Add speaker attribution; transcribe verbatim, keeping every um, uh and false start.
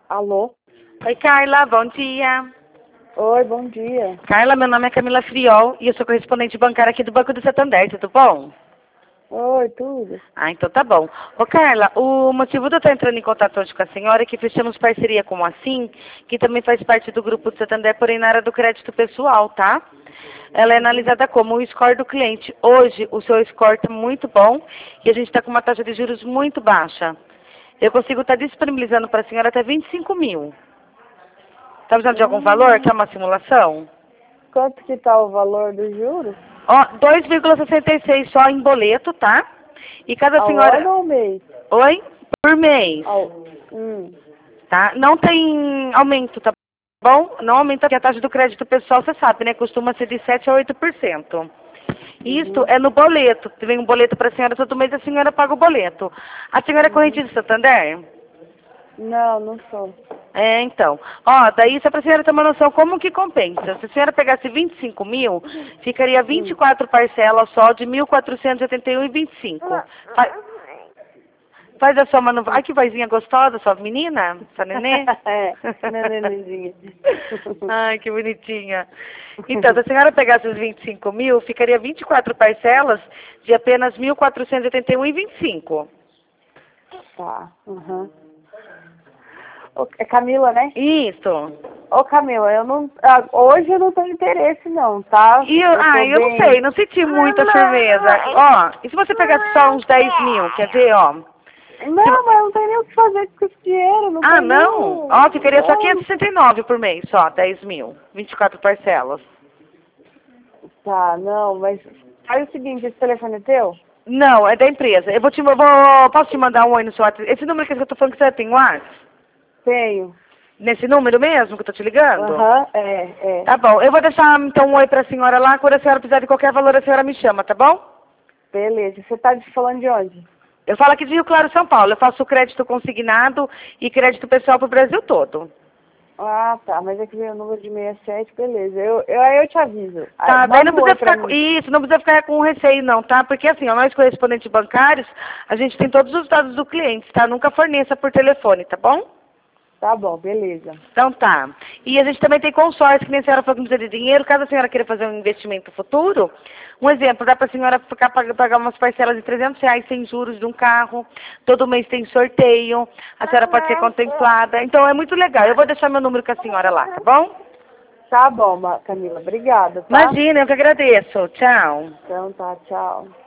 Speaker 1: Alô?
Speaker 2: Oi, Carla, bom dia.
Speaker 1: Oi, bom dia.
Speaker 2: Carla, meu nome é Camila Friol e eu sou correspondente bancária aqui do Banco do Santander, tudo bom?
Speaker 1: Oi, tudo?
Speaker 2: Ah, então tá bom. Ô, Carla, o motivo de eu estar entrando em contato hoje com a senhora é que fechamos parceria com a Assim, que também faz parte do Grupo do Santander, porém na área do crédito pessoal, tá? Ela é analisada como o score do cliente. Hoje, o seu score está muito bom e a gente está com uma taxa de juros muito baixa. Eu consigo estar disponibilizando para a senhora até vinte e cinco mil. Está precisando de algum valor?
Speaker 1: Hum,
Speaker 2: Quer uma simulação?
Speaker 1: quanto que tá o valor dos juros?
Speaker 2: Ó, dois vírgula sessenta e seis só em boleto, tá? E cada
Speaker 1: Ao ano
Speaker 2: senhora...
Speaker 1: ou ao mês?
Speaker 2: Oi? Por mês,
Speaker 1: Ao... Hum,
Speaker 2: tá? Não tem aumento, tá bom? Não aumenta porque a taxa do crédito pessoal, você sabe, né? Costuma ser de sete a oito por cento. Isto
Speaker 1: uhum.
Speaker 2: é no boleto. Vem um boleto para a senhora todo mês, a senhora paga o boleto. A senhora é
Speaker 1: Uhum.
Speaker 2: corrente de Santander?
Speaker 1: Não, não sou.
Speaker 2: É, então. Ó, daí só para a senhora ter uma noção como que compensa. Se a senhora pegasse vinte e cinco mil, ficaria vinte e
Speaker 1: Hum.
Speaker 2: quatro parcelas só de mil quatrocentos e oitenta e um e vinte e cinco. Fa- Faz a sua manu... Ai, que vozinha gostosa, sua menina, sua nenê.
Speaker 1: É, nenenzinha.
Speaker 2: Ai, que bonitinha. Então, se a senhora pegasse os vinte e cinco mil, ficaria vinte e quatro parcelas de apenas mil quatrocentos e oitenta e um e vinte e cinco.
Speaker 1: Tá, uhum. Ô, é Camila, né?
Speaker 2: Isso.
Speaker 1: Ô, Camila, eu não... ah, hoje eu não tenho interesse não, tá?
Speaker 2: E eu,
Speaker 1: Eu tô
Speaker 2: ai, eu não
Speaker 1: bem...
Speaker 2: sei, não senti muita firmeza. Ó, e se você pegasse só uns dez mil, quer ver, ó? Se vo-
Speaker 1: Não, mas eu não tenho nem o que fazer com esse dinheiro, não
Speaker 2: Ah,
Speaker 1: tem nem
Speaker 2: não? Ó,
Speaker 1: o...
Speaker 2: ficaria só
Speaker 1: Não.
Speaker 2: quinhentos e sessenta e nove por mês, só, dez mil. vinte e quatro parcelas.
Speaker 1: Tá, não, mas faz o seguinte, esse telefone é teu?
Speaker 2: Não, é da empresa. Eu vou te, eu vou, posso te mandar um oi no seu WhatsApp? Esse número que eu tô falando que você tem WhatsApp?
Speaker 1: Tenho.
Speaker 2: Nesse número mesmo que eu tô te ligando?
Speaker 1: Aham, é, é.
Speaker 2: Tá bom. Eu vou deixar então um oi pra senhora lá. Quando a senhora precisar de qualquer valor, a senhora me chama, tá bom?
Speaker 1: Beleza. Você tá falando de onde?
Speaker 2: Eu falo aqui de Rio Claro, São Paulo. Eu faço crédito consignado e crédito pessoal pro Brasil todo.
Speaker 1: Ah, tá, mas aqui veio o número de sessenta e sete, beleza. Eu, eu, aí eu te aviso. Aí,
Speaker 2: Tá, daí não
Speaker 1: manda um
Speaker 2: precisa
Speaker 1: oi pra
Speaker 2: ficar com...
Speaker 1: mim.
Speaker 2: Isso, não precisa ficar com receio não, tá? Porque assim, ó, nós correspondentes bancários, a gente tem todos os dados do cliente, tá? Nunca forneça por telefone, tá bom?
Speaker 1: Tá bom, beleza.
Speaker 2: Então tá. E a gente também tem consórcio, que nem a senhora falou que não precisa de dinheiro, caso a senhora queira fazer um investimento futuro. Um exemplo, dá para a senhora ficar, pag- pagar umas parcelas de trezentos reais sem juros de um carro, todo mês tem sorteio, a senhora pode ser contemplada. Então é muito legal. Eu vou deixar meu número com a senhora lá, tá bom?
Speaker 1: Tá bom, Ma- Camila, obrigada, tá?
Speaker 2: Imagina, eu que agradeço. Tchau.
Speaker 1: Então tá, tchau.